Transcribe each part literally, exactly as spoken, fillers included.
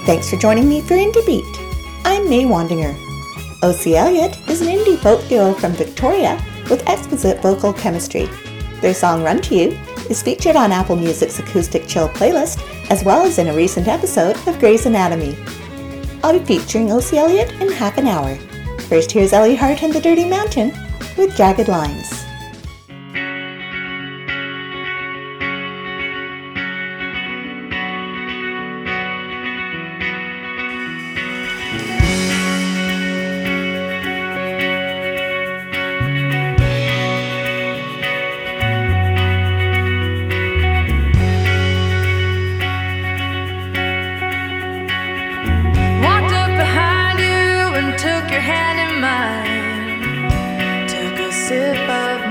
Thanks for joining me for Indie Beat. I'm May Wandinger. O C. Elliott is an indie folk duo from Victoria with exquisite vocal chemistry. Their song Run To You is featured on Apple Music's Acoustic Chill playlist, as well as in a recent episode of Grey's Anatomy. I'll be featuring O C. Elliott in half an hour. First, here's Ellie Hart and the Dirty Mountain with Jagged Lines. Sip of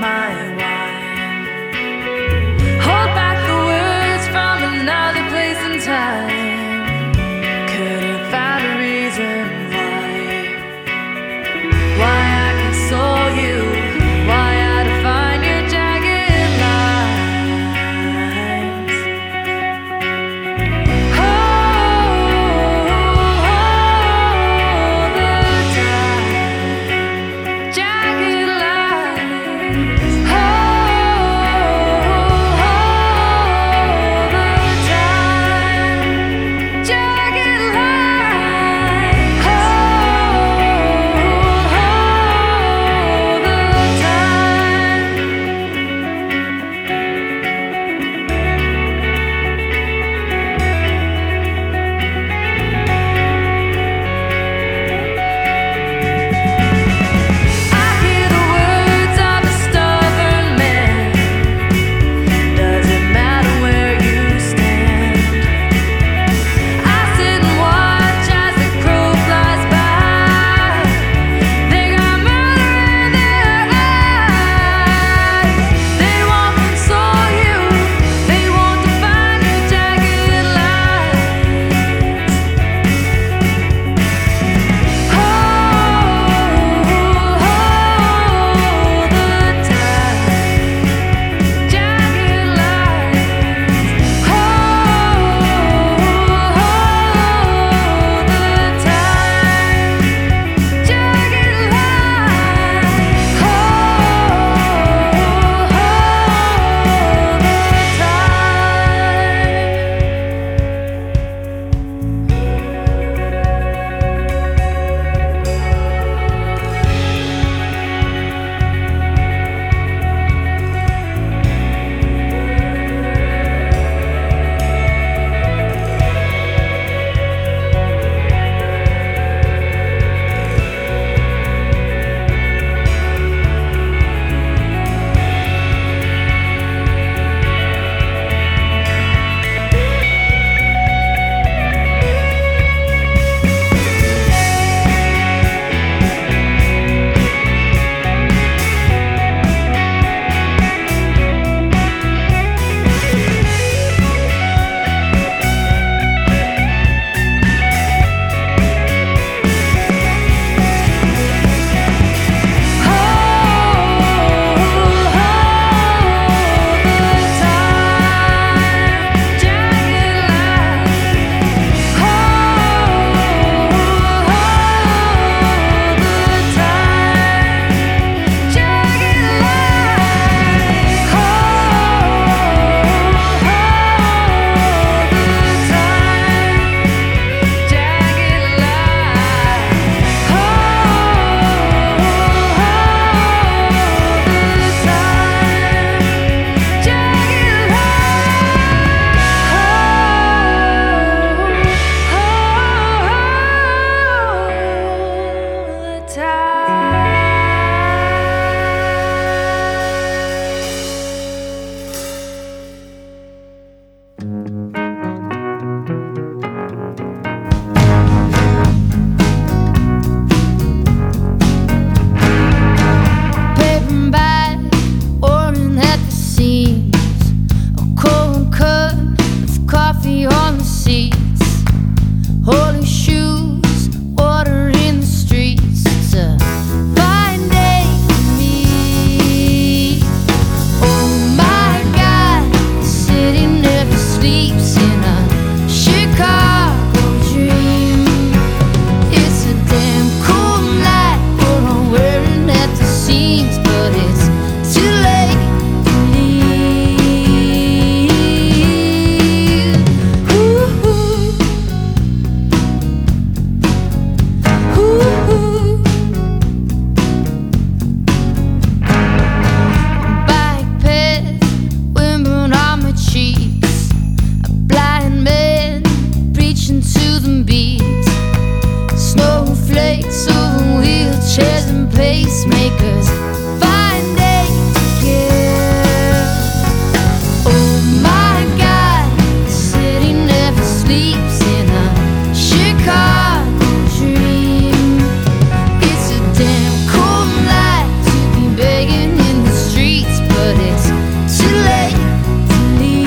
pacemakers find a care. Oh my God, the city never sleeps in a Chicago dream. It's a damn cold life to be begging in the streets, but it's too late to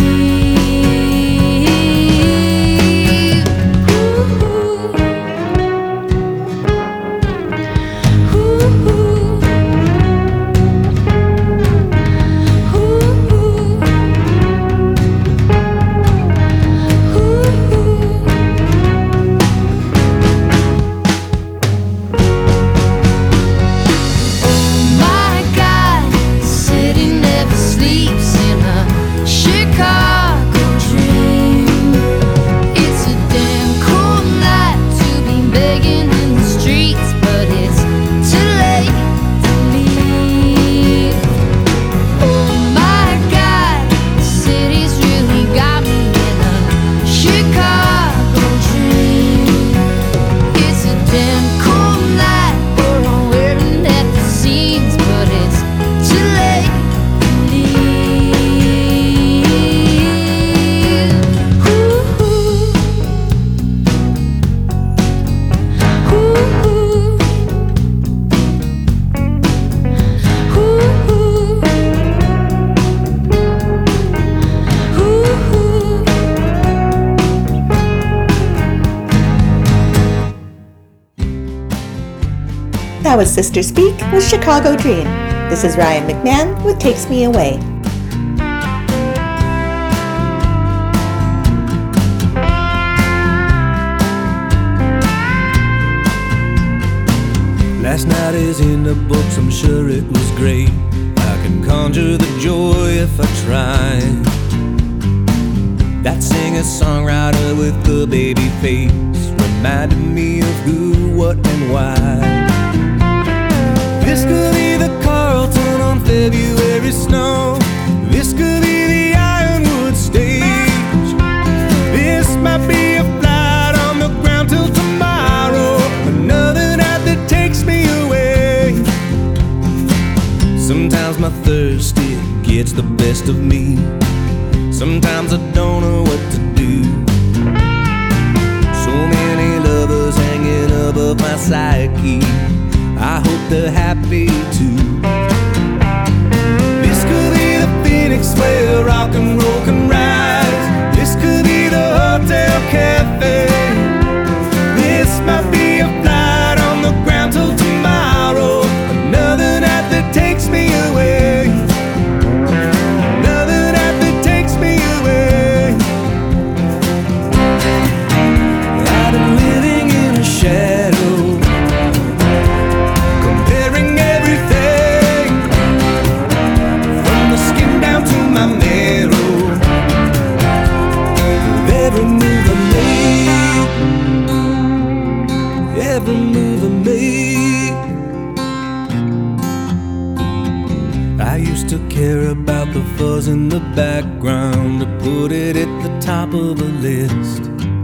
leave. Ooh. That was Sister Speak with Chicago Dream. This is Ryan McMahon with Takes Me Away. Last night is in the books, I'm sure it was great. I can conjure the joy if I try. That singer-songwriter with the baby face reminded me of who, what, and why. This could be the Carlton on February snow. This could be the Ironwood stage. This might be a flight on the ground till tomorrow. Another night that takes me away. Sometimes my thirst, it gets the best of me. Sometimes I don't know what to do. So many lovers hanging above my psyche. I hope they're happy too. This could be the Phoenix where rock and roll can rise. This could be the Hotel Cafe. This might be a flight on the ground till tomorrow. Another night that takes me away. Another night that takes me away. I've been living in a shadow, every move I made, every move I made. I used to care about the fuzz in the background, to put it at the top of a list.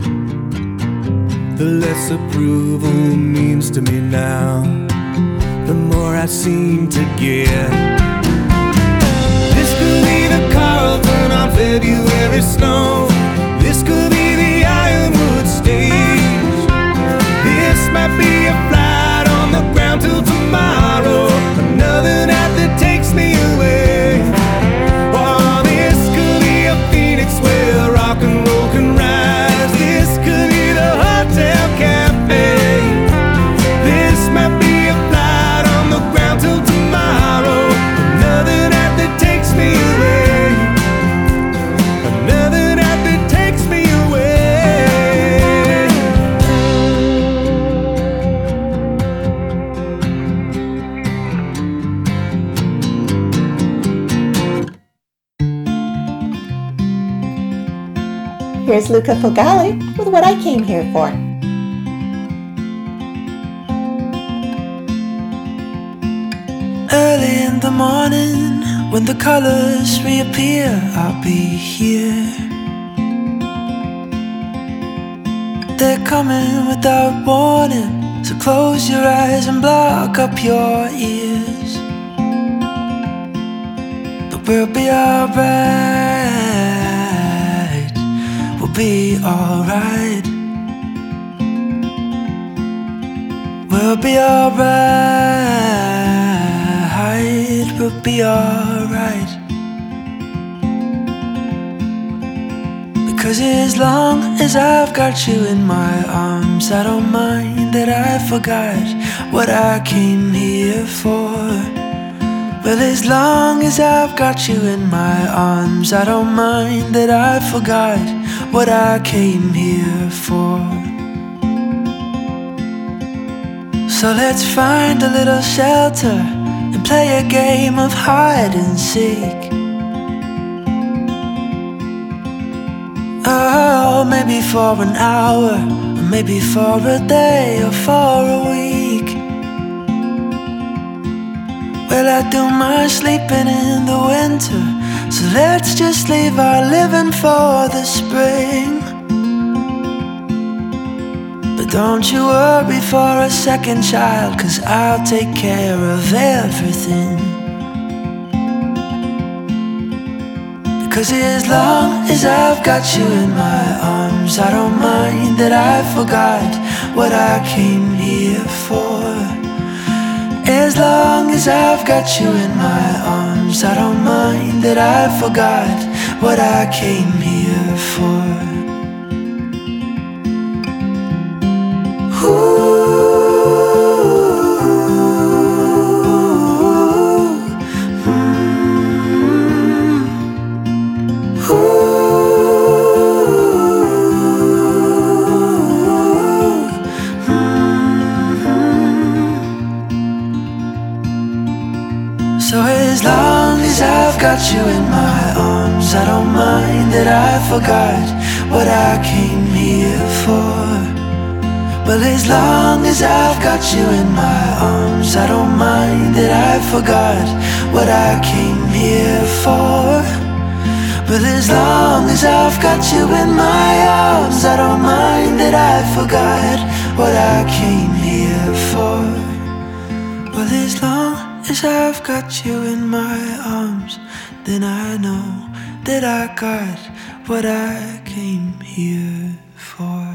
The less approval means to me now, the more I seem to get. This could be the Carlton on February snow. This could be the Ironwood stage. This might be a flight on the ground till tomorrow. Another night that takes me away. Oh, this could be a Phoenix where rock and roll can rise. This could be the Hotel Cafe. This might be a flight on the ground till tomorrow. Another night that takes me away. Another night that takes me away. Here's Luca Fogale with What I Came Here For. Early in the morning, when the colors reappear, I'll be here. They're coming without warning, So close your eyes and block up your ears. But we'll be alright. We'll be alright. We'll be alright. We'll be alright. Cause as long as I've got you in my arms, I don't mind that I forgot what I came here for. Well, as long as I've got you in my arms, I don't mind that I forgot what I came here for. So let's find a little shelter and play a game of hide and seek. Oh, maybe for an hour, or maybe for a day, or for a week. Well, I do my sleeping in the winter, so let's just leave our living for the spring. But don't you worry for a second, child, cause I'll take care of everything. Cause as long as I've got you in my arms, I don't mind that I forgot what I came here for. As long as I've got you in my arms, I don't mind that I forgot what I came here for. Ooh. So as long as I've got you in my arms, I don't mind that I forgot what I came here for. Well, as long as I've got you in my arms, I don't mind that I forgot what I came here for. But as long as I've got you in my arms, I don't mind that I forgot what I came here for. Well, as long as I've got you in my arms, then I know that I got what I came here for.